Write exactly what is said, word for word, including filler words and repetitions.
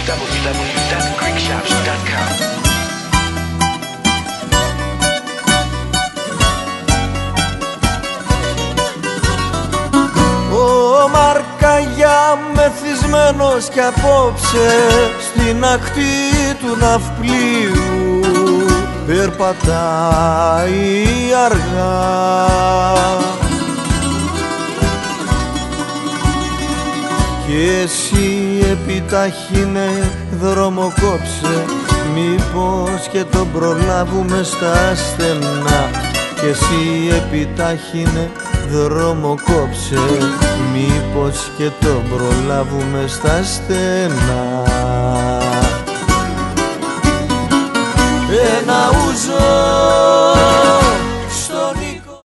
double-u double-u double-u dot greek shops dot com. Ο Μαρκαγιά μεθυσμένος κι απόψε στην ακτή του ναυπλίου περπατάει αργά. Κι εσύ επιτάχυνε, δρόμο κόψε, μήπως και τον προλάβουμε στα στενά. Κι εσύ επιτάχυνε, δρόμο κόψε, μήπως και τον προλάβουμε στα στενά. Ένα ούζο